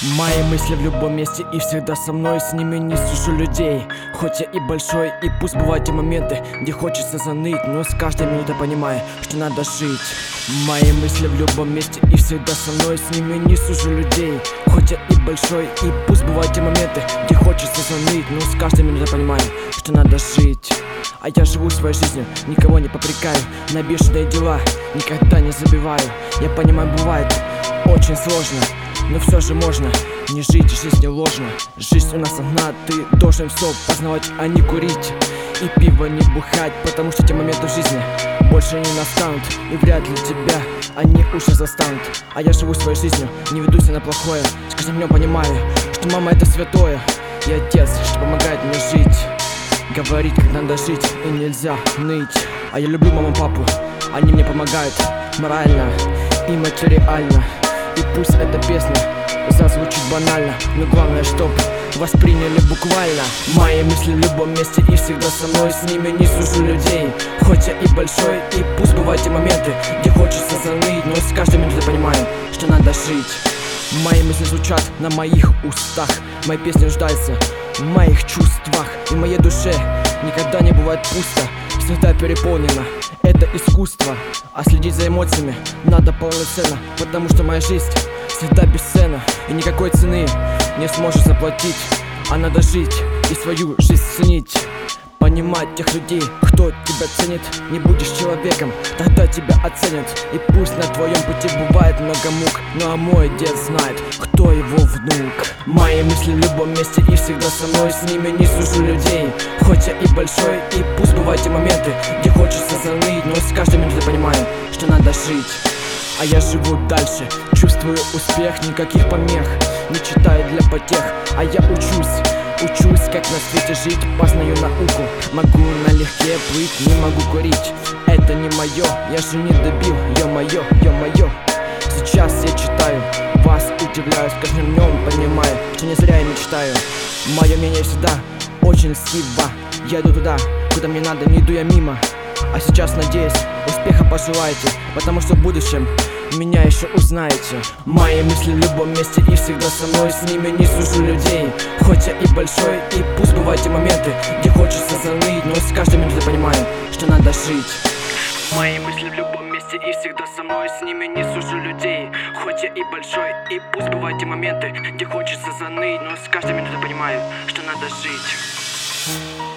Мои мысли в любом месте и всегда со мной, с ними не сужу людей. Хоть я и большой, и пусть бывают те моменты, где хочется заныть, но с каждой минутой понимаю, что надо жить. Мои мысли в любом месте и всегда со мной, с ними не сужу людей. Хоть я и большой, и пусть бывают те моменты, где хочется заныть, но с каждой минутой понимаю, что надо жить. А я живу своей жизнью, никого не попрекаю, на бешеные дела никогда не забиваю. Я понимаю, бывает очень сложно, но все же можно не жить жизнью ложно. Жизнь у нас одна, ты должен все познавать, а не курить и пиво не бухать, потому что те моменты в жизни больше не настанут, и вряд ли тебя они уже застанут. А я живу своей жизнью, не ведусь на плохое, с каждым днем понимаю, что мама это святое, и отец, что помогает мне жить, говорит, как надо жить, и нельзя ныть. А я люблю маму, папу, они мне помогают морально и материально. И пусть эта песня зазвучит банально, но главное, чтоб восприняли буквально. Мои мысли в любом месте и всегда со мной, с ними не сужу людей. Хоть я и большой, и пусть бывают те моменты, где хочется заныть, но с каждой минутой понимаю, что надо жить. Мои мысли звучат на моих устах, мои песни нуждаются в моих чувствах, и в моей душе никогда не бывает пусто, всегда переполнено. Это искусство, а следить за эмоциями надо полноценно, потому что моя жизнь всегда бесценна, и никакой цены не сможешь заплатить. А надо жить и свою жизнь ценить, понимать тех людей, кто тебя ценит. Не будешь человеком, тогда тебя оценят. И пусть на твоем пути бывает много мук, ну а мой дед знает, кто его внук. Мои мысли в любом месте и всегда со мной, с ними не сужу людей. Хоть я и большой, и пусть бывают те моменты, где хочется заныть, но с каждой минутой понимаю, что надо жить. А я живу дальше, чувствую успех, никаких помех, не читаю для потех. А я учусь, как на свете жить, познаю науку. Могу налегке плыть, не могу курить, это не мое, я же не добил, ё-моё, ё-моё. Сейчас я читаю, вас удивляю, с каждым днем понимаю, что не зря я мечтаю. Мое мнение всегда очень льстиво, я иду туда, куда мне надо, не иду я мимо. А сейчас, надеюсь, успеха пожелаете, потому что в будущем меня еще узнаете. Мои мысли в любом месте и всегда со мной, с ними не сужу людей. Хоть я и большой, и пусть бывают те моменты, где хочется заныть, но с каждой минутой понимаю, что надо жить. Мои мысли в любом месте и всегда со мной, с ними не сужу людей. Хоть я и большой, и пусть бывают те моменты, где хочется заныть, но с каждой минутой понимаю, что надо жить.